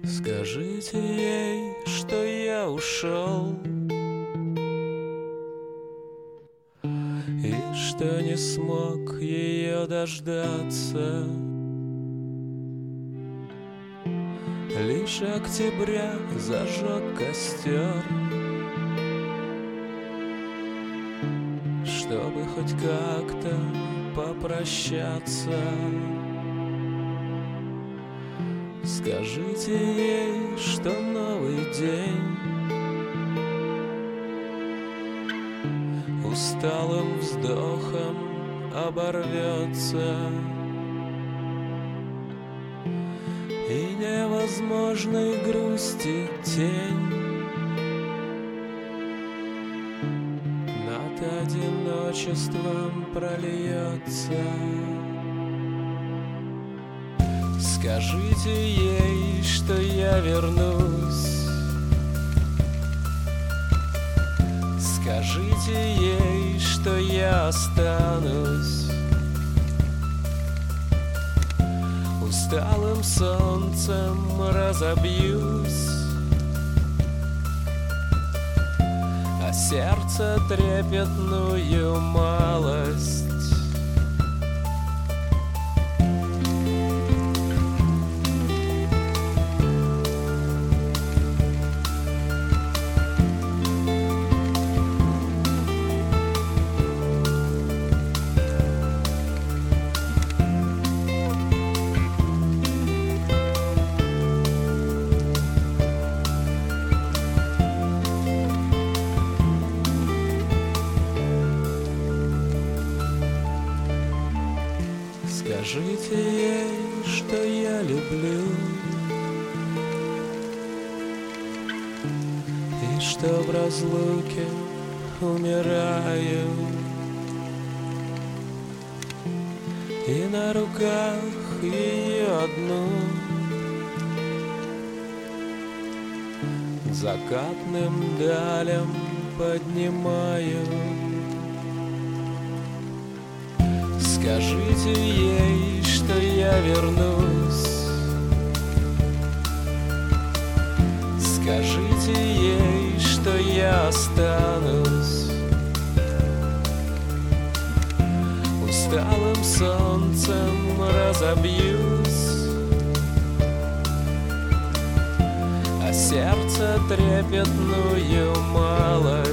Скажите ей, что я ушел, и что не смог ее дождаться. Лишь октября зажег костер, чтобы хоть как-то попрощаться. Скажите ей, что новый день усталым вздохом оборвется, и невозможной грусти тень над одиночеством прольется. Скажите ей, что я вернусь. Скажите ей, что я останусь. Усталым солнцем разобьюсь, а сердце трепетную малость. Скажите ей, что я люблю, и что в разлуке умираю, и на руках ее одну к закатным далям поднимаю. Скажите ей, что я вернусь. Скажите ей, что я останусь. Усталым солнцем разобьюсь, а сердце трепетную малость.